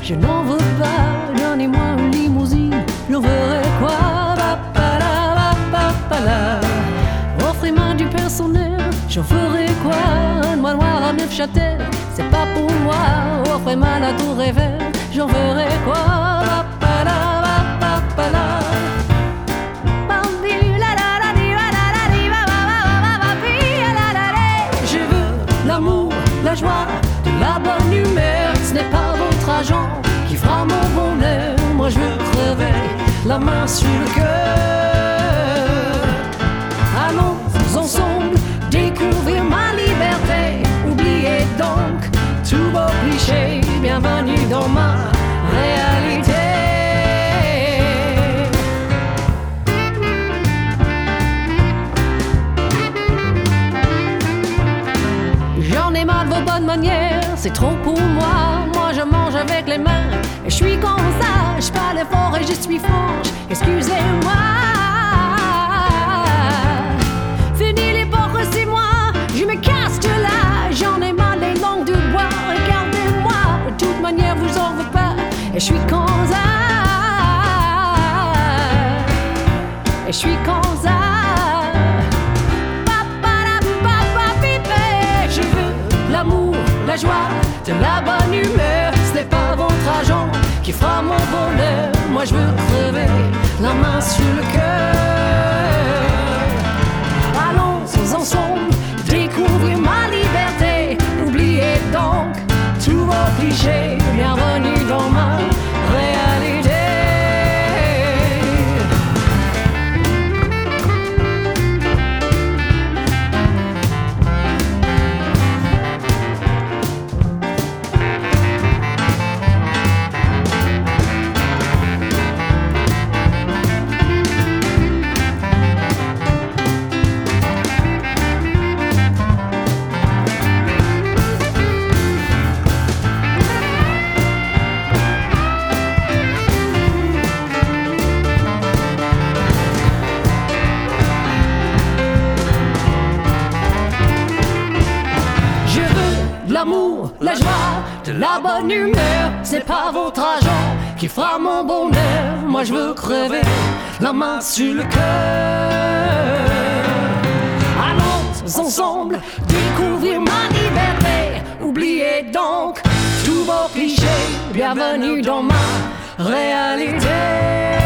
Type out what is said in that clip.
je n'en veux pas. Donnez-moi une limousine, j'en ferai quoi? Offrez-moi du personnel, j'en ferai quoi? Un manoir à Neufchâtel, c'est pas pour moi. Offrez-moi la tour Eiffel, j'en ferai quoi? Je veux l'amour, la joie, de la bonne humeur. Ce n'est pas votre argent qui fera mon bonheur. Moi je veux crever la main sur le cœur. Allons ensemble découvrir ma liberté. Oubliez donc tous vos clichés. Bienvenue dans ma réalité. J'en ai marre de vos bonnes manières, c'est trop pour moi. Moi je mange avec les mains et je suis comme ça. Je parle fort et je suis franche, excusez-moi. Fini l'hypocrisie, moi, je me casse de là. J'en ai marre les langues de bois, regardez-moi. De toute manière vous en veux pas et je suis comme ça. Et je suis comme ça. L'amour, la joie, de la bonne humeur. Ce n'est pas votre argent qui fera mon bonheur. Moi je veux crever la main sur le cœur. Allons ensemble découvrir ma liberté. Oubliez donc tous vos clichés. Bienvenue dans ma réalité. L'amour, la joie, de la bonne humeur. C'est pas votre argent qui fera mon bonheur. Moi je veux crever la main sur le cœur. Allons ensemble découvrir ma liberté. Oubliez donc tous vos clichés. Bienvenue dans ma réalité.